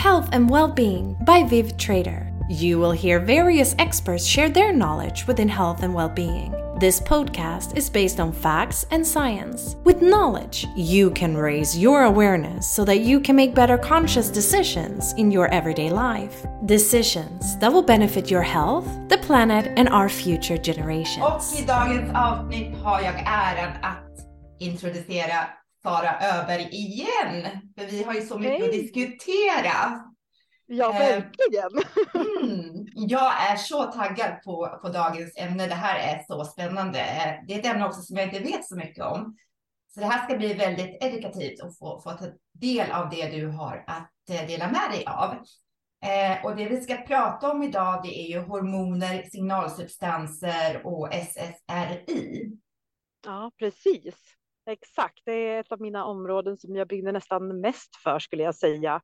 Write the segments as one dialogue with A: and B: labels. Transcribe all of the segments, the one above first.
A: Health and Well-Being by Viv Trader. You will hear various experts share their knowledge within health and well-being. This podcast is based on facts and science. With knowledge, you can raise your awareness so that you can make better conscious decisions in your everyday life. Decisions that will benefit your health, the planet and our future generations.
B: Och i dagens avsnitt har jag äran att introducera Sara Öberg igen. För vi har ju så mycket att diskutera.
C: Ja, verkligen.
B: Jag är så taggad på dagens ämne. Det här är så spännande. Det är ett ämne också som jag inte vet så mycket om. Så det här ska bli väldigt edukativt och få ta del av det du har att dela med dig av. Och det vi ska prata om idag, det är ju hormoner, signalsubstanser och SSRI.
C: Ja, precis. Exakt. Det är ett av mina områden som jag brinner nästan mest för, skulle jag säga.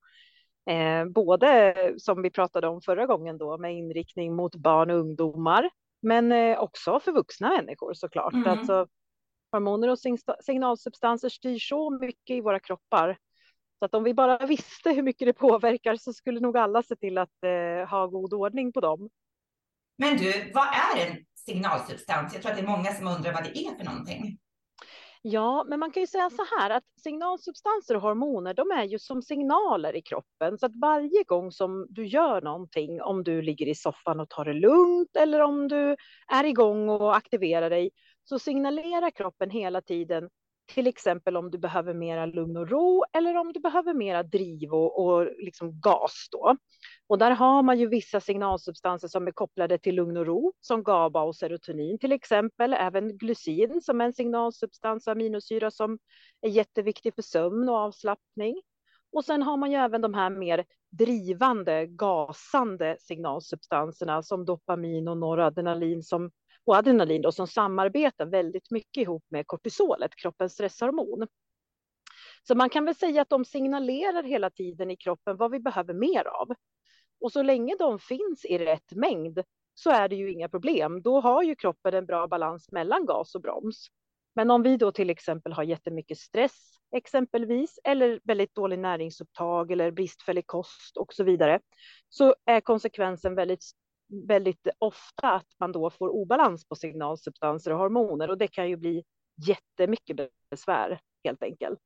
C: Både som vi pratade om förra gången då, med inriktning mot barn och ungdomar, men också för vuxna människor såklart. Alltså, hormoner och signalsubstanser styr så mycket i våra kroppar. Så att om vi bara visste hur mycket det påverkar så skulle nog alla se till att ha god ordning på dem.
B: Men du, vad är en signalsubstans? Jag tror att det är många som undrar vad det är för någonting.
C: Ja, men man kan ju säga så här att signalsubstanser och hormoner, de är ju som signaler i kroppen. Så att varje gång som du gör någonting, om du ligger i soffan och tar det lugnt eller om du är igång och aktiverar dig, så signalerar kroppen hela tiden, till exempel om du behöver mera lugn och ro eller om du behöver mera driv och liksom gas då. Och där har man ju vissa signalsubstanser som är kopplade till lugn och ro, som GABA och serotonin till exempel. Även glycin som är en signalsubstans, aminosyra som är jätteviktig för sömn och avslappning. Och sen har man ju även de här mer drivande, gasande signalsubstanserna som dopamin och noradrenalin och adrenalin då, som samarbetar väldigt mycket ihop med kortisolet, kroppens stresshormon. Så man kan väl säga att de signalerar hela tiden i kroppen vad vi behöver mer av. Och så länge de finns i rätt mängd så är det ju inga problem. Då har ju kroppen en bra balans mellan gas och broms. Men om vi då till exempel har jättemycket stress exempelvis, eller väldigt dålig näringsupptag eller bristfällig kost och så vidare, så är konsekvensen väldigt ofta att man då får obalans på signalsubstanser och hormoner. Och det kan ju bli jättemycket besvär helt enkelt.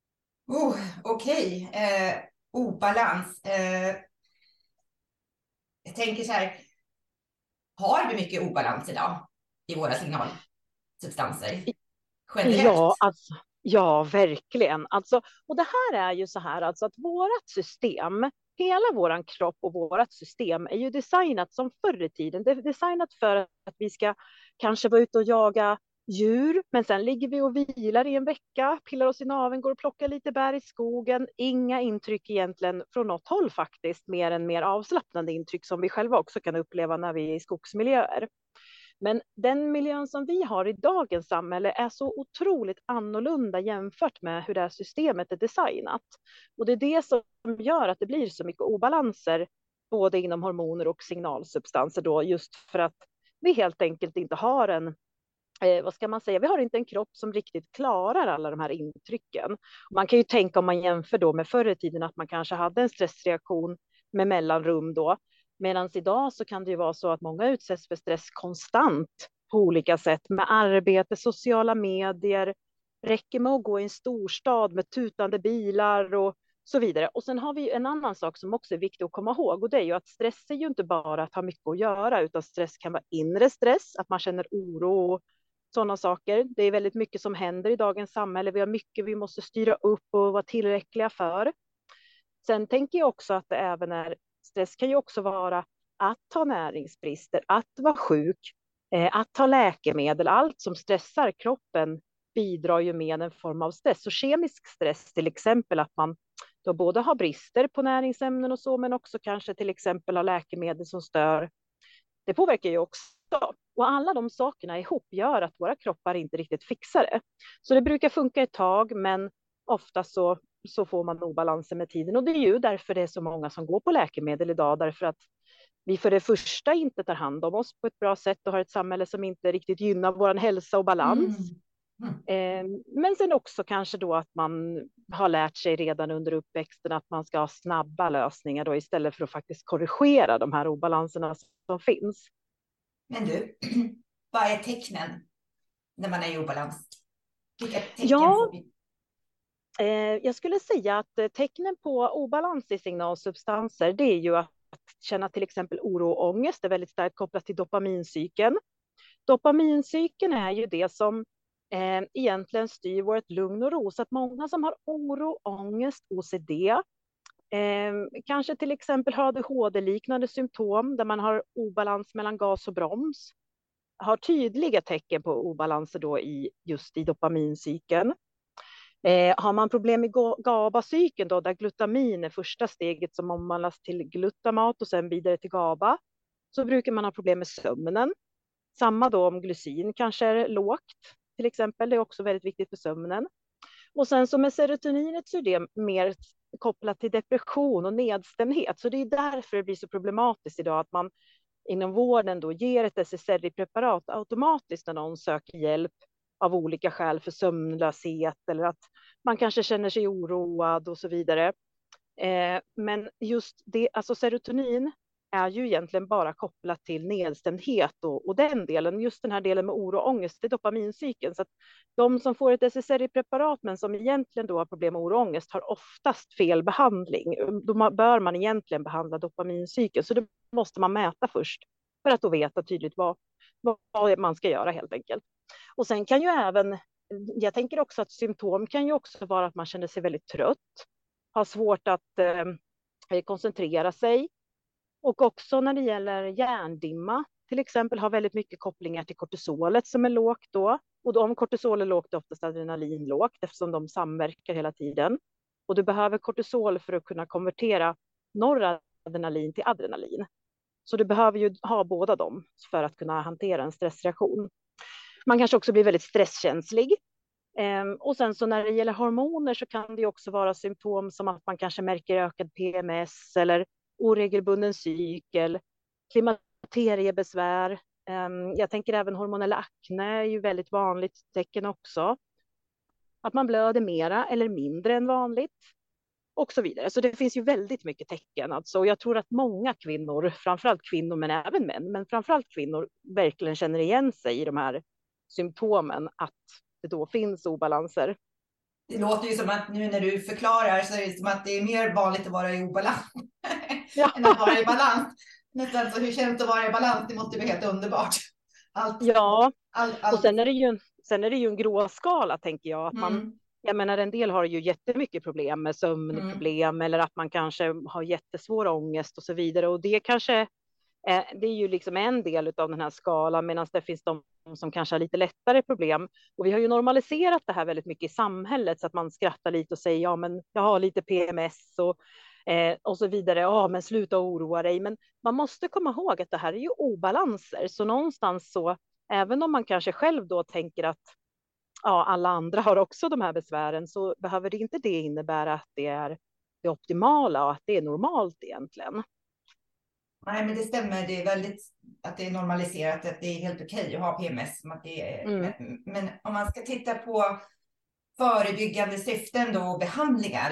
B: Okej. Obalans. Jag tänker så här, har vi mycket obalans idag i våra signalsubstanser? Generellt?
C: Ja, verkligen. Och det här är ju så här, att vårat system, hela våran kropp och vårat system är ju designat som förr i tiden. Det är designat för att vi ska kanske vara ute och jaga djur, men sen ligger vi och vilar i en vecka, pillar oss i naveln, går och plockar lite bär i skogen. Inga intryck egentligen från något håll faktiskt, mer avslappnande intryck som vi själva också kan uppleva när vi är i skogsmiljöer. Men den miljön som vi har i dagens samhälle är så otroligt annorlunda jämfört med hur det här systemet är designat. Och det är det som gör att det blir så mycket obalanser både inom hormoner och signalsubstanser då, just för att vi helt enkelt inte har vi har inte en kropp som riktigt klarar alla de här intrycken. Man kan ju tänka, om man jämför då med förr i tiden, att man kanske hade en stressreaktion med mellanrum då. Medan idag så kan det ju vara så att många utsätts för stress konstant på olika sätt, med arbete, sociala medier. Räcker med att gå i en storstad med tutande bilar och så vidare. Och sen har vi en annan sak som också är viktig att komma ihåg, och det är ju att stress är ju inte bara att ha mycket att göra, utan stress kan vara inre stress, att man känner oro och sådana saker. Det är väldigt mycket som händer i dagens samhälle. Vi har mycket vi måste styra upp och vara tillräckliga för. Sen tänker jag också att det även är, stress kan ju också vara att ha näringsbrister, att vara sjuk, att ta läkemedel. Allt som stressar kroppen bidrar ju med en form av stress. Så kemisk stress, till exempel att man då både har brister på näringsämnen och så, men också kanske till exempel har läkemedel som stör. Det påverkar ju också. Och alla de sakerna ihop gör att våra kroppar inte riktigt fixar det. Så det brukar funka ett tag, men ofta så får man obalanser med tiden. Och det är ju därför det är så många som går på läkemedel idag. Därför att vi för det första inte tar hand om oss på ett bra sätt och har ett samhälle som inte riktigt gynnar vår hälsa och balans. Men sen också kanske då att man har lärt sig redan under uppväxten att man ska ha snabba lösningar då istället för att faktiskt korrigera de här obalanserna som finns.
B: Men du, vad är tecknen när man är i obalans? Vilka tecken
C: Ja,
B: får vi?
C: Jag skulle säga att tecknen på obalans i signalsubstanser, det är ju att känna till exempel oro och ångest. Det är väldigt starkt kopplat till dopamincykeln. Dopamincykeln är ju det som egentligen styr vårt lugn och ro. Så att många som har oro, ångest, OCD, kanske till exempel har ADHD-liknande symptom där man har obalans mellan gas och broms, har tydliga tecken på obalanser då just i dopamincykeln. Har man problem i GABA-cykeln då, där glutamin är första steget som omvandlas till glutamat och sen vidare till GABA, så brukar man ha problem med sömnen. Samma då om glycin kanske är lågt till exempel, det är också väldigt viktigt för sömnen. Och sen så med serotoninet så är det mer kopplat till depression och nedstämdhet, så det är därför det blir så problematiskt idag att man inom vården då ger ett SSRI-preparat automatiskt när någon söker hjälp av olika skäl för sömnlöshet eller att man kanske känner sig oroad och så vidare. Men just det, alltså serotonin är ju egentligen bara kopplat till nedstämdhet och den delen, just den här delen med oro och ångest, det är dopamincykeln. Så att de som får ett SSRI-preparat men som egentligen då har problem med oro och ångest har oftast fel behandling. Då bör man egentligen behandla dopamincykeln, så det måste man mäta först för att då veta tydligt vad man ska göra helt enkelt. Och sen kan ju även, jag tänker också att symptom kan ju också vara att man känner sig väldigt trött, har svårt att koncentrera sig. Och också när det gäller hjärndimma, till exempel, har väldigt mycket kopplingar till kortisolet som är lågt då. Och om kortisol är lågt är oftast adrenalin lågt eftersom de samverkar hela tiden. Och du behöver kortisol för att kunna konvertera noradrenalin till adrenalin. Så du behöver ju ha båda dem för att kunna hantera en stressreaktion. Man kanske också blir väldigt stresskänslig. Och sen så när det gäller hormoner så kan det också vara symptom som att man kanske märker ökad PMS eller oregelbunden cykel, klimakteriebesvär. Jag tänker även hormonell akne är ju väldigt vanligt tecken också. Att man blöder mera eller mindre än vanligt och så vidare. Så det finns ju väldigt mycket tecken. Alltså. Och jag tror att många kvinnor, framförallt kvinnor men även män, men framförallt kvinnor verkligen känner igen sig i de här symptomen att det då finns obalanser.
B: Det låter ju som att nu när du förklarar så är det som att det är mer vanligt att vara i obalans än att vara i balans. Nästan så hur känns det att vara i balans? Det måste bli helt underbart.
C: Och sen är det ju en gråskala tänker jag. Att jag menar en del har ju jättemycket problem med sömnproblem eller att man kanske har jättesvår ångest och så vidare. Och det kanske det är ju liksom en del av den här skalan medan det finns de som kanske har lite lättare problem. Och vi har ju normaliserat det här väldigt mycket i samhället så att man skrattar lite och säger ja men jag har lite PMS och så vidare. Ja men sluta oroa dig. Men man måste komma ihåg att det här är ju obalanser. Så någonstans så även om man kanske själv då tänker att ja, alla andra har också de här besvären så behöver det inte det innebära att det är det optimala och att det är normalt egentligen.
B: Nej, men det stämmer. Det är väldigt att det är normaliserat, att det är helt okej att ha PMS. Som att det är, men om man ska titta på förebyggande syften då och behandlingar,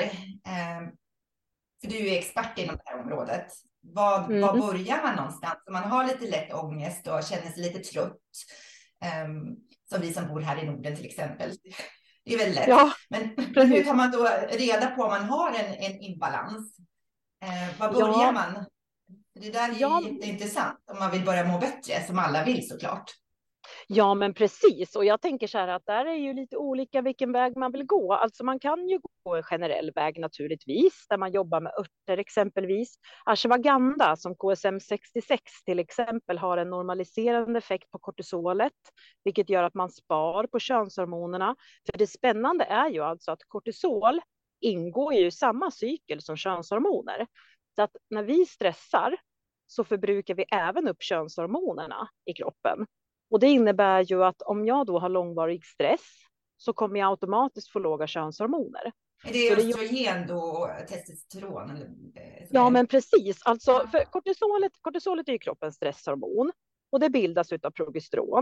B: för du är expert inom det här området. Var börjar man någonstans? Om man har lite lätt ångest och känner sig lite trött, som vi som bor här i Norden till exempel. Det är väldigt lätt. Ja, men hur kan man då reda på om man har en imbalans? Var börjar man? Det där är jätteintressant om man vill börja må bättre, som alla vill såklart.
C: Ja, men precis. Och jag tänker så här att där är ju lite olika vilken väg man vill gå. Alltså man kan ju gå en generell väg naturligtvis, där man jobbar med örter exempelvis. Ashwagandha som KSM-66 till exempel har en normaliserande effekt på kortisolet, vilket gör att man spar på könshormonerna. För det spännande är ju alltså att kortisol ingår ju i samma cykel som könshormoner. Så att när vi stressar så förbrukar vi även upp könshormonerna i kroppen. Och det innebär ju att om jag då har långvarig stress så kommer jag automatiskt få låga könshormoner.
B: Är det östrogen då och testosteron? Eller,
C: ja, men precis. Alltså, för kortisolet är ju kroppens stresshormon och det bildas av progesteron.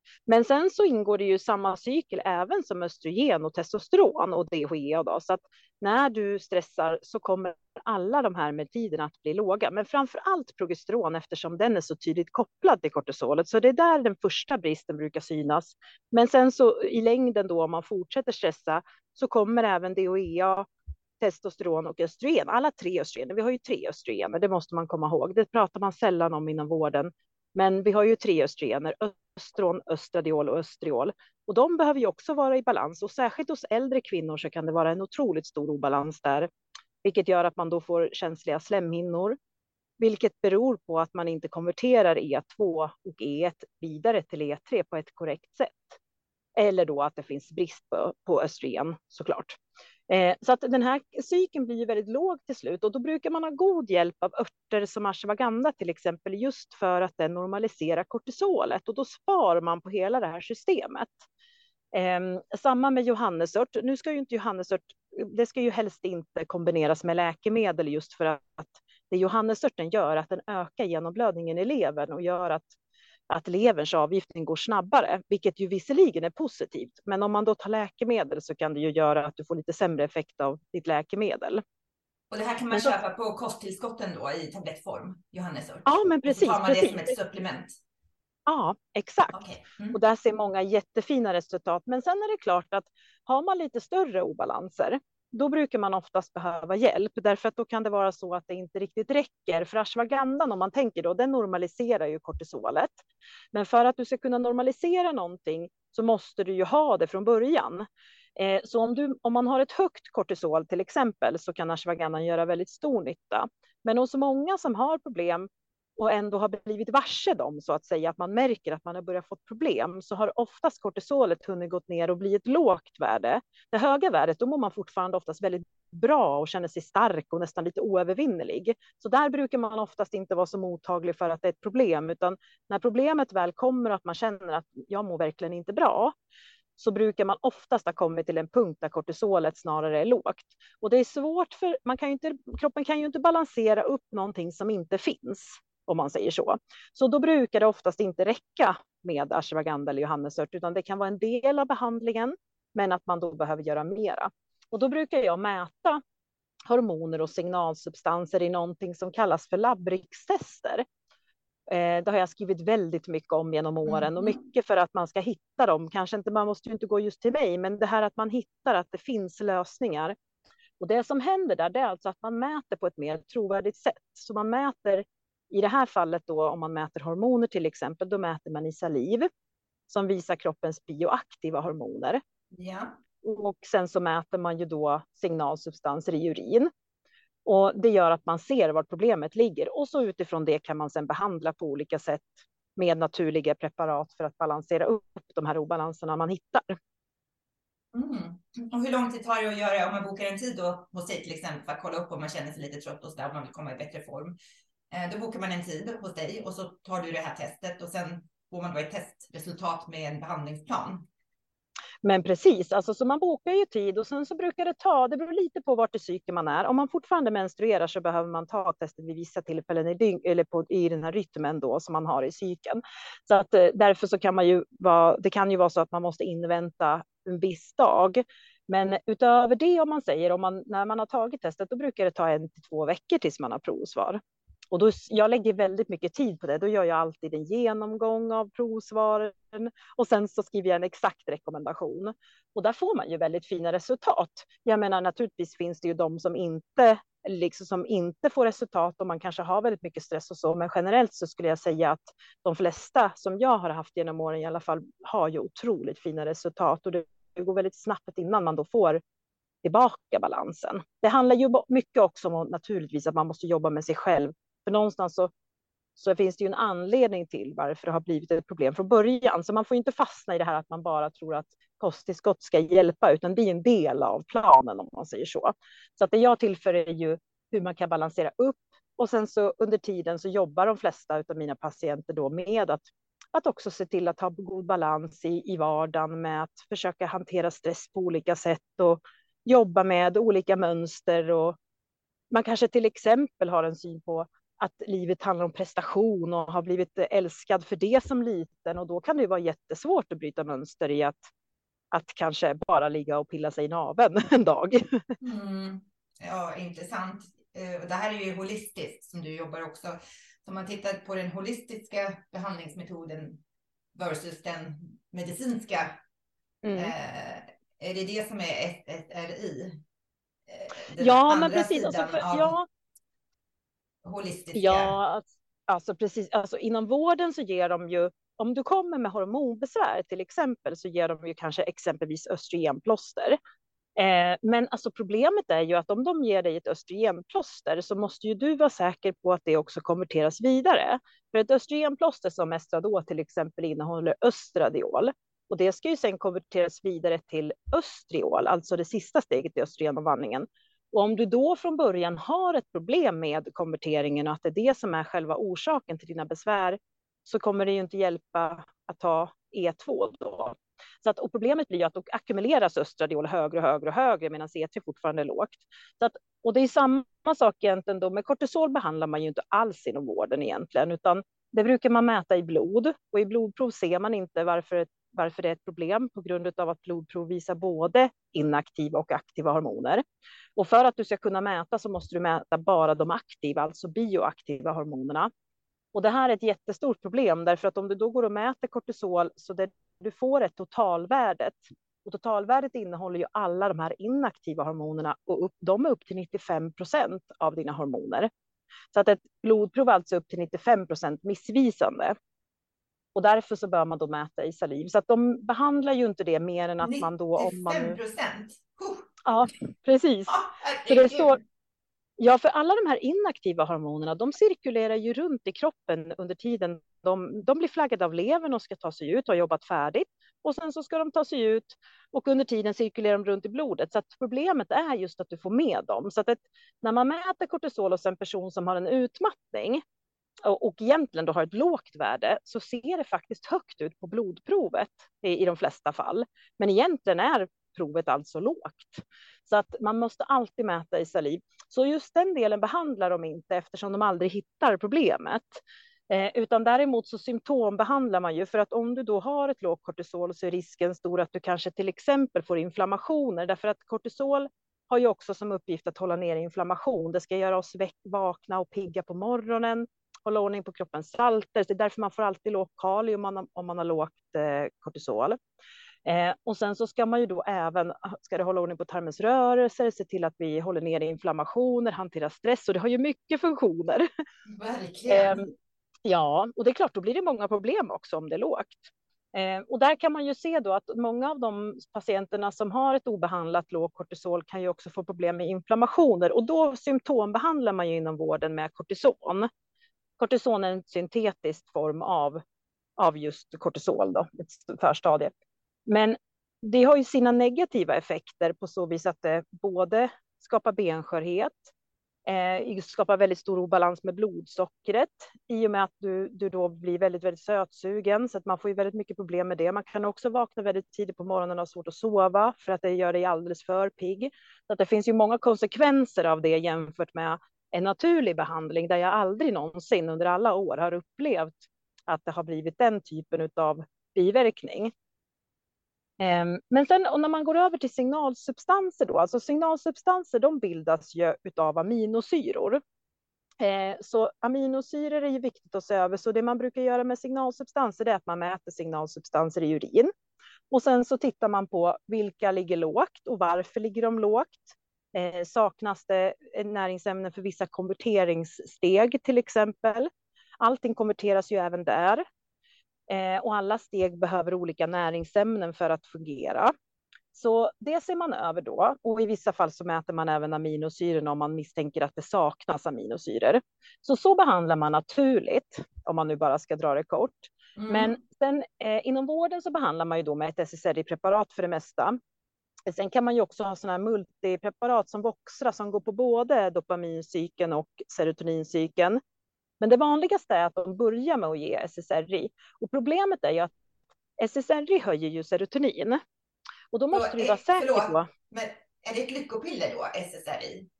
C: Men sen så ingår det ju samma cykel även som östrogen och testosteron och DHEA då. Så att när du stressar så kommer alla de här metiderna att bli låga. Men framför allt progesteron eftersom den är så tydligt kopplad till kortisolet. Så det är där den första bristen brukar synas. Men sen så i längden då om man fortsätter stressa så kommer även DHEA, testosteron och östrogen. Alla 3 östrogener. Vi har ju 3 östrogener, det måste man komma ihåg. Det pratar man sällan om inom vården. Men vi har ju 3 östrogener, östron, östradiol och östriol. Och de behöver ju också vara i balans. Och särskilt hos äldre kvinnor så kan det vara en otroligt stor obalans där. Vilket gör att man då får känsliga slemhinnor. Vilket beror på att man inte konverterar E2 och E1 vidare till E3 på ett korrekt sätt. Eller då att det finns brist på östrogen såklart. Så att den här cykeln blir ju väldigt låg till slut och då brukar man ha god hjälp av örter som ashwagandha till exempel just för att den normaliserar kortisolet och då sparar man på hela det här systemet. Samma med johannesört. Nu ska ju inte johannesört, det ska ju helst inte kombineras med läkemedel just för att det johannesörten gör att den ökar genomblödningen i levern och gör att leverns avgiftning går snabbare, vilket ju visserligen är positivt. Men om man då tar läkemedel så kan det ju göra att du får lite sämre effekt av ditt läkemedel.
B: Och det här kan man köpa på kosttillskotten då i tablettform, johannesört?
C: Ja, men precis.
B: Och så tar man det som ett supplement?
C: Ja, exakt.
B: Okay.
C: Och där ser många jättefina resultat. Men sen är det klart att har man lite större obalanser, då brukar man oftast behöva hjälp. Därför att då kan det vara så att det inte riktigt räcker. För ashwagandhan, om man tänker då, den normaliserar ju kortisolet. Men för att du ska kunna normalisera någonting så måste du ju ha det från början. Så om man har ett högt kortisol till exempel så kan ashwagandhan göra väldigt stor nytta. Men hos många som har problem och ändå har blivit varse dem så att säga, att man märker att man har börjat få problem, så har oftast kortisolet hunnit gått ner och bli ett lågt värde. Det höga värdet, då mår man fortfarande oftast väldigt bra och känner sig stark och nästan lite oövervinnerlig. Så där brukar man oftast inte vara så mottaglig för att det är ett problem, utan när problemet väl kommer och att man känner att jag mår verkligen inte bra, så brukar man oftast ha kommit till en punkt där kortisolet snarare är lågt. Och det är svårt för kroppen kan ju inte balansera upp någonting som inte finns, om man säger så. Så då brukar det oftast inte räcka med ashwagandha eller johannesört, utan det kan vara en del av behandlingen, men att man då behöver göra mera. Och då brukar jag mäta hormoner och signalsubstanser i någonting som kallas för labrixtester. Det har jag skrivit väldigt mycket om genom åren och mycket för att man ska hitta dem. Kanske inte, man måste ju inte gå just till mig, men det här att man hittar att det finns lösningar. Och det som händer där, det är alltså att man mäter på ett mer trovärdigt sätt. Så man mäter, i det här fallet då, om man mäter hormoner till exempel, då mäter man i saliv som visar kroppens bioaktiva hormoner.
B: Ja.
C: Och sen så mäter man ju då signalsubstanser i urin. Och det gör att man ser var problemet ligger. Och så utifrån det kan man sedan behandla på olika sätt med naturliga preparat för att balansera upp de här obalanserna man hittar.
B: Och hur lång tid tar det att göra om man bokar en tid då hos dig till exempel för att kolla upp om man känner sig lite trött och så där, om man vill komma i bättre form? Då bokar man en tid hos dig och så tar du det här testet och sen får man då ett testresultat med en behandlingsplan. Men precis, alltså, så man bokar ju tid och sen så brukar det beror lite på vart i cykeln man är. Om man fortfarande menstruerar så behöver man ta testet vid vissa tillfällen i den här rytmen då som man har i cykeln. Så att därför så kan det kan ju vara så att man måste invänta en viss dag. Men utöver det, om man säger, när man har tagit testet, då brukar det ta 1 till 2 veckor tills man har provsvar. Och jag lägger väldigt mycket tid på det. Då gör jag alltid en genomgång av provsvaren och sen så skriver jag en exakt rekommendation. Och där får man ju väldigt fina resultat. Jag menar, naturligtvis finns det ju de som inte får resultat och man kanske har väldigt mycket stress och så. Men generellt så skulle jag säga att de flesta som jag har haft genom åren i alla fall har ju otroligt fina resultat. Och det går väldigt snabbt innan man då får tillbaka balansen. Det handlar ju mycket också om naturligtvis att man måste jobba med sig själv. För någonstans så finns det ju en anledning till varför det har blivit ett problem från början. Så man får inte fastna i det här att man bara tror att kosttillskott ska hjälpa, utan det är en del av planen om man säger så. Så att det jag tillför är ju hur man kan balansera upp. Och sen så under tiden så jobbar de flesta av mina patienter då med att också se till att ha god balans i vardagen med att försöka hantera stress på olika sätt och jobba med olika mönster. Och man kanske till exempel har en syn på
C: att livet handlar om prestation och har blivit älskad för det som liten. Och då kan det vara jättesvårt att bryta mönster i att kanske bara ligga och pilla sig i naveln en dag.
B: Ja, intressant. Det här är ju holistiskt som du jobbar också. Så om man tittar på den holistiska behandlingsmetoden versus den medicinska. Är det som är SSRI?
C: Ja, men precis.
B: Holistiska.
C: Ja, alltså precis. Alltså inom vården så ger de ju, om du kommer med hormonbesvär till exempel, så ger de ju kanske exempelvis östrogenplåster. Men alltså problemet är ju att om de ger dig ett östrogenplåster så måste ju du vara säker på att det också konverteras vidare. För ett östrogenplåster som Estradol till exempel innehåller östradiol. Och det ska ju sen konverteras vidare till östriol, alltså det sista steget i östrogenomvandlingen. Och om du då från början har ett problem med konverteringen och att det är det som är själva orsaken till dina besvär, så kommer det ju inte hjälpa att ta E2 då. Så att, och problemet blir ju att då ackumuleras östradiol högre och högre och högre medan E3 fortfarande är lågt. Så att, och det är samma sak egentligen då, med kortisol behandlar man ju inte alls inom vården egentligen, utan det brukar man mäta i blod. Och i blodprov ser man inte varför det är ett problem på grund av att blodprov visar både inaktiva och aktiva hormoner. Och för att du ska kunna mäta så måste du mäta bara de aktiva, alltså bioaktiva hormonerna. Och det här är ett jättestort problem, därför att om du då går och mäter kortisol så du får ett totalvärdet. Och totalvärdet innehåller ju alla de här inaktiva hormonerna och de är upp till 95% av dina hormoner. Så att ett blodprov alltså upp till 95% missvisande. Och därför så bör man då mäta i saliv. Så att de behandlar ju inte det mer än att man då...
B: 95%?
C: Ja, precis. Så det står... Ja, för alla de här inaktiva hormonerna, de cirkulerar ju runt i kroppen under tiden. De blir flaggade av levern och ska ta sig ut och har jobbat färdigt. Och sen så ska de ta sig ut och under tiden cirkulerar de runt i blodet. Så att problemet är just att du får med dem. Så att när man mäter kortisol hos en person som har en utmattning och egentligen då har ett lågt värde, så ser det faktiskt högt ut på blodprovet i de flesta fall. Men egentligen är provet alltså lågt. Så att man måste alltid mäta i saliv. Så just den delen behandlar de inte eftersom de aldrig hittar problemet. Utan däremot så symptombehandlar man ju, för att om du då har ett lågt kortisol så är risken stor att du kanske till exempel får inflammationer, därför att kortisol har ju också som uppgift att hålla ner inflammation. Det ska göra oss vakna och pigga på morgonen, hålla ordning på kroppens salter. Det är därför man får alltid lågt kalium om man har lågt kortisol. Och sen så ska man ju då även ska det hålla ordning på tarmens rörelser, se till att vi håller ner inflammationer, hantera stress, och det har ju mycket funktioner.
B: Verkligen.
C: Ja, och det är klart, då blir det många problem också om det är lågt. Och där kan man ju se då att många av de patienterna som har ett obehandlat lågt kortisol kan ju också få problem med inflammationer, och då symptombehandlar man ju inom vården med kortison. Kortison är en syntetisk form av just kortisol då, ett förstadie. Men det har ju sina negativa effekter på så vis att det både skapar benskörhet, skapar väldigt stor obalans med blodsockret i och med att du då blir väldigt, väldigt sötsugen, så att man får ju väldigt mycket problem med det. Man kan också vakna väldigt tidigt på morgonen och ha svårt att sova för att det gör dig alldeles för pigg. Så att det finns ju många konsekvenser av det jämfört med en naturlig behandling där jag aldrig någonsin under alla år har upplevt att det har blivit den typen av biverkning. Men sen när man går över till signalsubstanser då, alltså signalsubstanser, de bildas ju utav aminosyror. Så aminosyror är ju viktigt att se över, så det man brukar göra med signalsubstanser är att man mäter signalsubstanser i urin. Och sen så tittar man på vilka ligger lågt och varför ligger de lågt. Saknas det näringsämnen för vissa konverteringssteg till exempel. Allting konverteras ju även där. Och alla steg behöver olika näringsämnen för att fungera. Så det ser man över då. Och i vissa fall så mäter man även aminosyrorna om man misstänker att det saknas aminosyror. Så behandlar man naturligt, om man nu bara ska dra det kort. Men sen inom vården så behandlar man ju då med ett SSRI-preparat för det mesta. Sen kan man ju också ha sådana här multipreparat som Voxra som går på både dopamincykeln och serotonincykeln. Men det vanligaste är att de börjar med att ge SSRI. Och problemet är ju att SSRI höjer ju serotonin. Och då måste du vara säker på...
B: Men är det ett lyckopiller då, SSRI?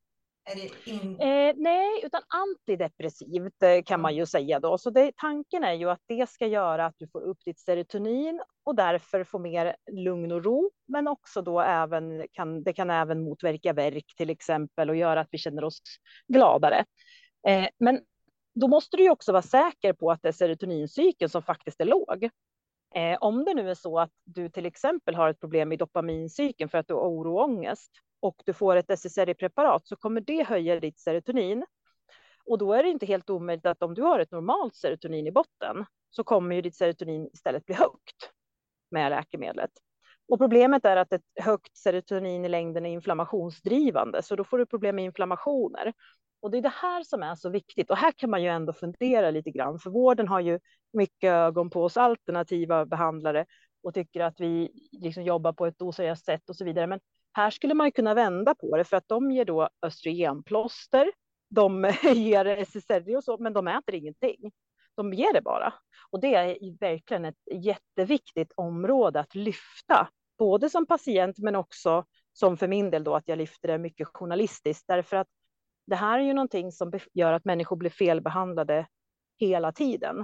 B: Är det
C: Nej, utan antidepressivt kan man ju säga då. Så tanken är ju att det ska göra att du får upp ditt serotonin och därför får mer lugn och ro. Men också då det kan även motverka värk till exempel och göra att vi känner oss gladare. Men då måste du ju också vara säker på att det är serotonincykeln som faktiskt är låg. Om det nu är så att du till exempel har ett problem i dopamincykeln för att du har oro och ångest och du får ett SSRI-preparat så kommer det höja ditt serotonin. Och då är det inte helt omöjligt att om du har ett normalt serotonin i botten så kommer ju ditt serotonin istället bli högt med läkemedlet. Och problemet är att ett högt serotonin i längden är inflammationsdrivande så då får du problem med inflammationer. Och det är det här som är så viktigt. Och här kan man ju ändå fundera lite grann. För vården har ju mycket ögon på oss alternativa behandlare. Och tycker att vi liksom jobbar på ett oseriöst sätt och så vidare. Men här skulle man ju kunna vända på det. För att de ger då östrogenplåster. De ger SSRI och så. Men de äter ingenting. De ger det bara. Och det är verkligen ett jätteviktigt område att lyfta. Både som patient men också som för min del då att jag lyfter det mycket journalistiskt. Därför att det här är ju någonting som gör att människor blir felbehandlade hela tiden.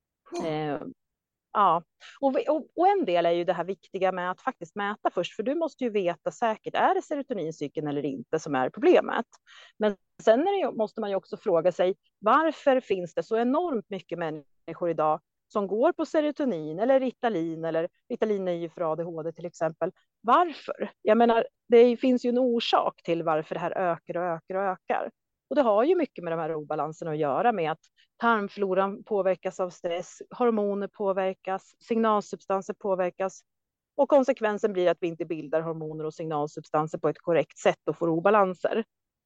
C: Ja, och en del är ju det här viktiga med att faktiskt mäta först. För du måste ju veta säkert, är det serotonincykeln eller inte som är problemet? Men sen måste man ju också fråga sig, varför finns det så enormt mycket människor idag som går på serotonin eller Ritalin är ju för ADHD till exempel. Varför? Jag menar, det finns ju en orsak till varför det här ökar och ökar och ökar. Och det har ju mycket med de här obalanserna att göra med att tarmfloran påverkas av stress, hormoner påverkas, signalsubstanser påverkas. Och konsekvensen blir att vi inte bildar hormoner och signalsubstanser på ett korrekt sätt och får obalanser.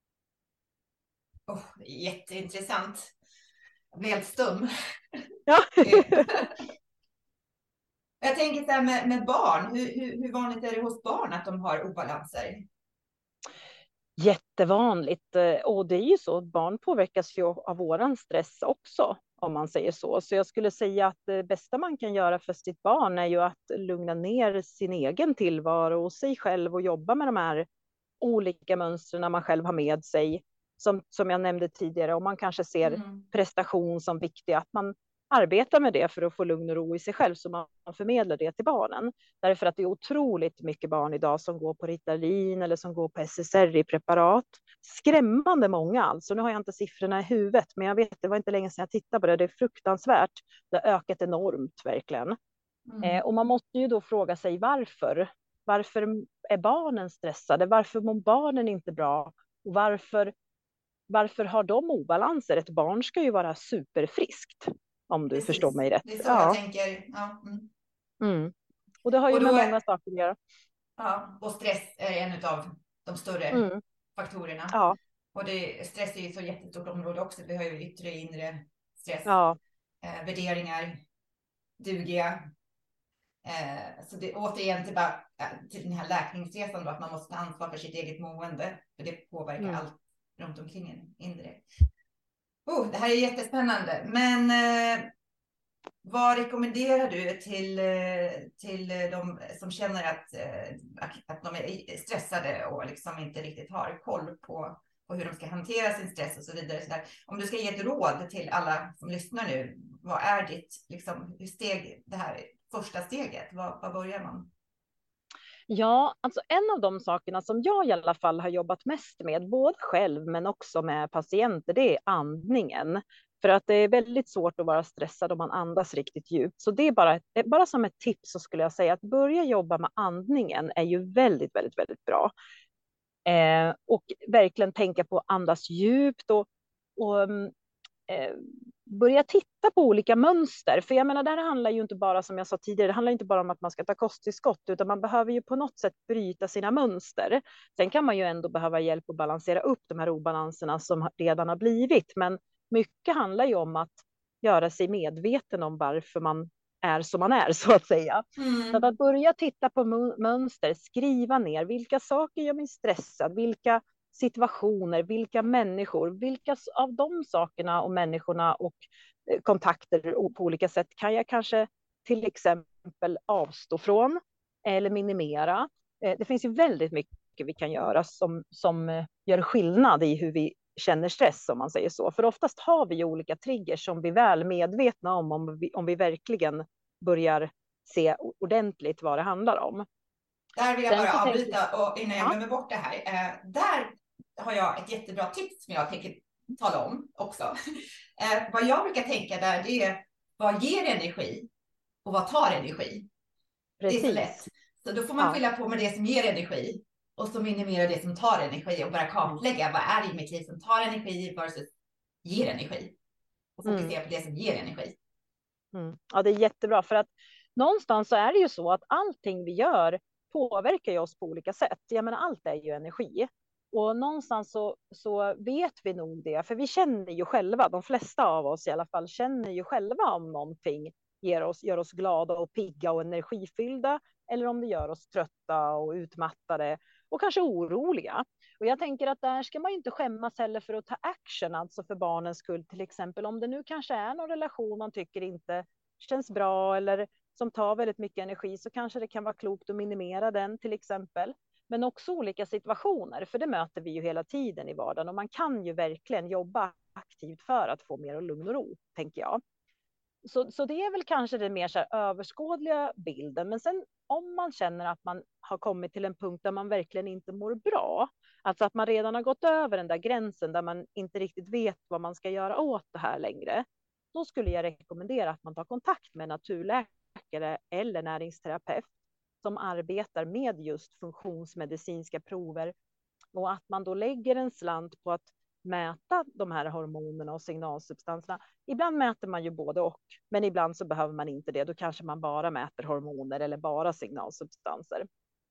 B: Jätteintressant. Jag blir helt stum.
C: Ja.
B: Jag tänker så här med barn. Hur vanligt är det hos barn att de har obalanser?
C: Jättevanligt. Och det är ju så att barn påverkas ju av våran stress också, om man säger så. Så jag skulle säga att det bästa man kan göra för sitt barn är ju att lugna ner sin egen tillvaro och sig själv och jobba med de här olika mönstren man själv har med sig. Som jag nämnde tidigare, om man kanske ser prestation som viktig, att man arbetar med det för att få lugn och ro i sig själv så man förmedlar det till barnen. Därför att det är otroligt mycket barn idag som går på Ritalin eller som går på SSRI-preparat. Skrämmande många alltså. Nu har jag inte siffrorna i huvudet, men jag vet, det var inte länge sedan jag tittade på det. Det är fruktansvärt. Det har ökat enormt verkligen. Och man måste ju då fråga sig varför. Varför är barnen stressade? Varför mår barnen inte bra? Och varför har de obalanser? Ett barn ska ju vara superfriskt. Om du förstår mig rätt.
B: Det är så jag tänker. Ja.
C: Och det har ju med många saker att göra.
B: Ja, och stress är en av de större faktorerna. Ja. Och stress är ju så jättestort område också. Vi har ju yttre och inre stress. Ja. Värderingar. Dugiga. Så det återigen till den här läkningsresan då, att man måste ta ansvar för sitt eget mående. För det påverkar allt runt omkring en indirekt. Det här är jättespännande. Men vad rekommenderar du till de som känner att de är stressade och liksom inte riktigt har koll på hur de ska hantera sin stress och så vidare. Så där. Om du ska ge ett råd till alla som lyssnar nu, vad är ditt det här första steget? Vad börjar man?
C: Ja, alltså en av de sakerna som jag i alla fall har jobbat mest med, både själv men också med patienter, det är andningen. För att det är väldigt svårt att vara stressad om man andas riktigt djupt. Så det är bara som ett tips så skulle jag säga att börja jobba med andningen är ju väldigt, väldigt, väldigt bra. Och verkligen tänka på att andas djupt och börja titta på olika mönster. För jag menar, det här handlar ju inte bara, som jag sa tidigare, det handlar inte bara om att man ska ta kosttillskott, utan man behöver ju på något sätt bryta sina mönster. Sen kan man ju ändå behöva hjälp att balansera upp de här obalanserna som redan har blivit. Men mycket handlar ju om att göra sig medveten om varför man är som man är, så att säga. Så att börja titta på mönster, skriva ner vilka saker gör mig stressad, vilka situationer, vilka människor, vilka av de sakerna och människorna och kontakter på olika sätt kan jag kanske till exempel avstå från eller minimera. Det finns ju väldigt mycket vi kan göra som gör skillnad i hur vi känner stress, om man säger så. För oftast har vi olika triggers som vi är väl medvetna om vi verkligen börjar se ordentligt vad det handlar om.
B: Där vill jag
C: Sen
B: bara
C: så
B: avbryta och innan jag
C: Ja.
B: glömmer bort det här. Där har jag ett jättebra tips som jag tänker tala om också. Vad jag brukar tänka där, det är vad ger energi och vad tar energi.
C: Precis.
B: Det är så lätt. Så då får man fylla på med det som ger energi och så minimera det som tar energi och bara kartlägga vad är det i mitt liv som tar energi versus ger energi. Och fokusera på det som ger energi.
C: Ja, det är jättebra, för att någonstans så är det ju så att allting vi gör påverkar ju oss på olika sätt. Jag menar, allt är ju energi. Och någonstans så vet vi nog det, för vi känner ju själva, de flesta av oss i alla fall, känner ju själva om någonting gör oss glada och pigga och energifyllda, eller om det gör oss trötta och utmattade och kanske oroliga. Och jag tänker att där ska man inte skämmas heller för att ta action, alltså för barnens skull till exempel. Om det nu kanske är någon relation man tycker inte känns bra eller som tar väldigt mycket energi, så kanske det kan vara klokt att minimera den till exempel. Men också olika situationer, för det möter vi ju hela tiden i vardagen. Och man kan ju verkligen jobba aktivt för att få mer lugn och ro, tänker jag. Så det är väl kanske den mer så här överskådliga bilden. Men sen om man känner att man har kommit till en punkt där man verkligen inte mår bra, alltså att man redan har gått över den där gränsen där man inte riktigt vet vad man ska göra åt det här längre, då skulle jag rekommendera att man tar kontakt med en naturläkare eller näringsterapeut som arbetar med just funktionsmedicinska prover, och att man då lägger en slant på att mäta de här hormonerna och signalsubstanserna. Ibland mäter man ju både och, men ibland så behöver man inte det. Då kanske man bara mäter hormoner eller bara signalsubstanser.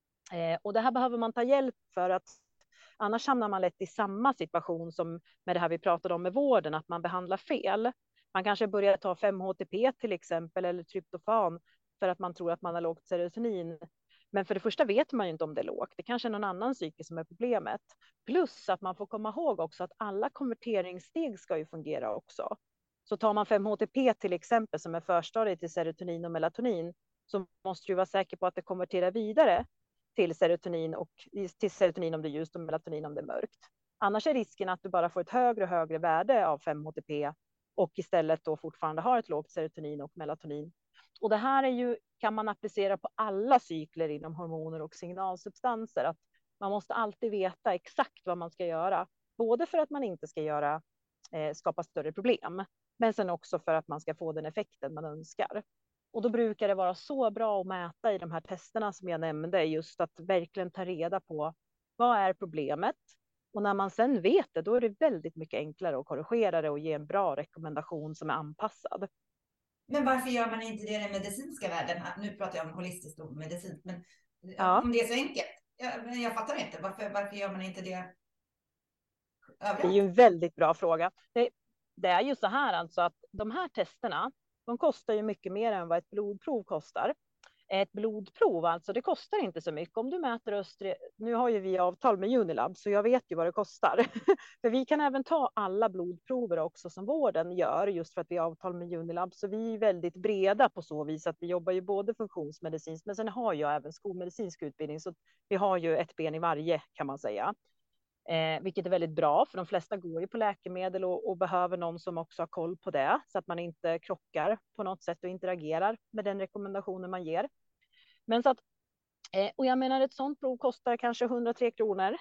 C: Och det här behöver man ta hjälp för, att annars hamnar man lätt i samma situation som med det här vi pratade om med vården, att man behandlar fel. Man kanske börjar ta 5-HTP till exempel, eller tryptofan, för att man tror att man har lågt serotonin. Men för det första vet man ju inte om det är lågt. Det kanske är någon annan psyke som är problemet. Plus att man får komma ihåg också att alla konverteringssteg ska ju fungera också. Så tar man 5-HTP till exempel, som är förstadiet till serotonin och melatonin, så måste du vara säker på att det konverterar vidare till serotonin, och till serotonin om det är ljust och melatonin om det är mörkt. Annars är risken att du bara får ett högre och högre värde av 5-HTP och istället då fortfarande har ett lågt serotonin och melatonin. Och det här är ju, kan man applicera på alla cykler inom hormoner och signalsubstanser, att man måste alltid veta exakt vad man ska göra, både för att man inte ska skapa större problem, men sen också för att man ska få den effekten man önskar. Och då brukar det vara så bra att mäta i de här testerna som jag nämnde, just att verkligen ta reda på vad är problemet. Och när man sen vet det, då är det väldigt mycket enklare att korrigera det och ge en bra rekommendation som är anpassad.
B: Men varför gör man inte det i den medicinska världen här? Nu pratar jag om holistiskt och medicin, men
C: Ja.
B: om det är så enkelt. Jag fattar inte. Varför gör man inte det överallt?
C: Det är ju en väldigt bra fråga. Det är ju så här alltså, att de här testerna, de kostar ju mycket mer än vad ett blodprov kostar. Ett blodprov, alltså, det kostar inte så mycket. Om du mäter nu har ju vi avtal med Unilab, så jag vet ju vad det kostar. För vi kan även ta alla blodprover också som vården gör, just för att vi har avtal med Unilab. Så vi är väldigt breda på så vis att vi jobbar ju både funktionsmedicinskt, men sen har jag även skolmedicinsk utbildning. Så vi har ju ett ben i varje, kan man säga. Vilket är väldigt bra, för de flesta går ju på läkemedel och behöver någon som också har koll på det, så att man inte krockar på något sätt och interagerar med den rekommendationen man ger. Men så att, och jag menar, ett sånt prov kostar kanske 103 kronor,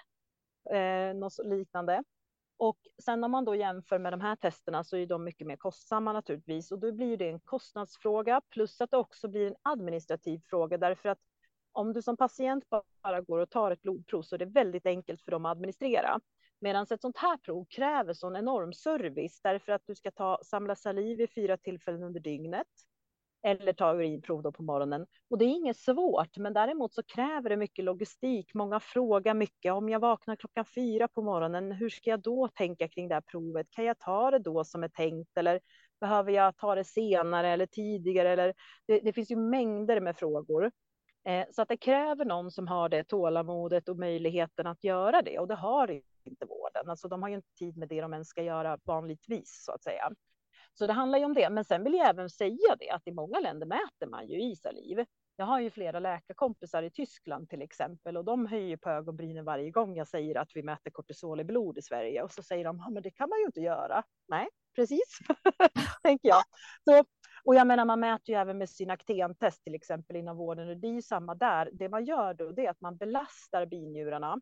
C: något liknande. Och sen om man då jämför med de här testerna, så är de mycket mer kostsamma naturligtvis, och då blir det en kostnadsfråga, plus att det också blir en administrativ fråga, därför att om du som patient bara går och tar ett blodprov, så är det väldigt enkelt för dem att administrera. Medan ett sånt här prov kräver sån enorm service, därför att du ska samla saliv vid 4 tillfällen under dygnet. Eller ta urinprov då på morgonen. Och det är inget svårt, men däremot så kräver det mycket logistik. Många frågar mycket. Om jag vaknar klockan 4 på morgonen, hur ska jag då tänka kring det här provet? Kan jag ta det då som är tänkt? Eller behöver jag ta det senare eller tidigare? Eller det finns ju mängder med frågor. Så att det kräver någon som har det tålamodet och möjligheten att göra det. Och det har inte vården. Alltså de har ju inte tid med det de ens ska göra vanligtvis, så att säga. Så det handlar ju om det. Men sen vill jag även säga det, att i många länder mäter man ju i saliv. Jag har ju flera läkarkompisar i Tyskland till exempel, och de höjer på ögonbrynen varje gång jag säger att vi mäter kortisol i blod i Sverige, och så säger de, men det kan man ju inte göra. Nej, precis, tänker jag. Så, och jag menar, man mäter ju även med synaktentest till exempel inom vården, och det är ju samma där. Det man gör då, det är att man belastar binjurarna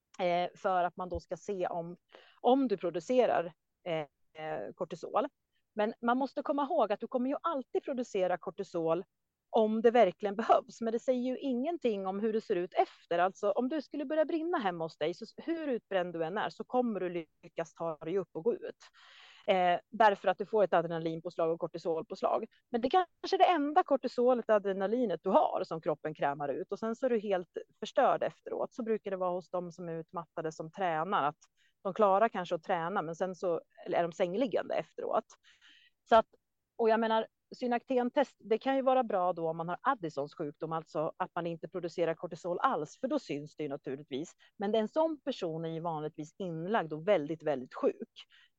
C: för att man då ska se om du producerar kortisol. Men man måste komma ihåg att du kommer ju alltid producera kortisol om det verkligen behövs. Men det säger ju ingenting om hur det ser ut efter. Alltså om du skulle börja brinna hemma hos dig, så hur utbränd du än är, så kommer du lyckas ta dig upp och gå ut. Därför att du får ett adrenalinpåslag och kortisolpåslag. Men det kanske är det enda kortisolet, adrenalinet du har, som kroppen krämar ut. Och sen så är du helt förstörd efteråt. Så brukar det vara hos de som är utmattade som tränar. Att de klarar kanske att träna, men sen så är de sängliggande efteråt. Så att, och jag menar, synaktentest, det kan ju vara bra då om man har Addisons sjukdom, alltså att man inte producerar kortisol alls, för då syns det ju naturligtvis. Men en sån person är ju vanligtvis inlagd och väldigt, väldigt sjuk.